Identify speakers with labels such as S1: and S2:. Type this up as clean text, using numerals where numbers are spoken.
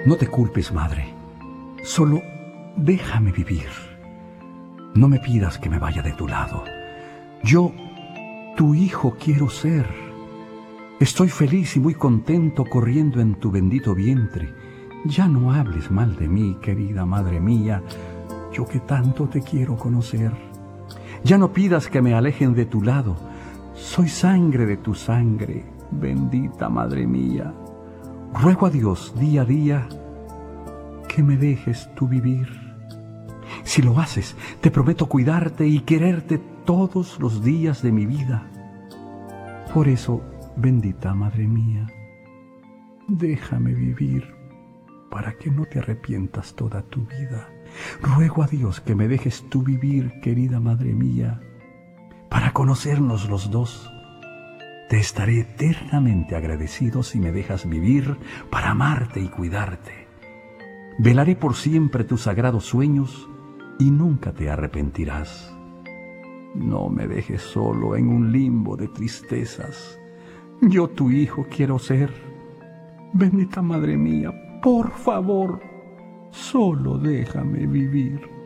S1: No te culpes, madre. Solo déjame vivir. No me pidas que me vaya de tu lado. Yo, tu hijo, quiero ser. Estoy feliz y muy contento corriendo en tu bendito vientre. Ya no hables mal de mí, querida madre mía, yo que tanto te quiero conocer. Ya no pidas que me alejen de tu lado. Soy sangre de tu sangre, bendita madre mía. Ruego a Dios día a día que me dejes tú vivir. Si lo haces, te prometo cuidarte y quererte todos los días de mi vida. Por eso, bendita madre mía, déjame vivir para que no te arrepientas toda tu vida. Ruego a Dios que me dejes tú vivir, querida madre mía, para conocernos los dos. Te estaré eternamente agradecido si me dejas vivir para amarte y cuidarte. Velaré por siempre tus sagrados sueños y nunca te arrepentirás. No me dejes solo en un limbo de tristezas. Yo tu hijo quiero ser. Bendita madre mía, por favor, solo déjame vivir.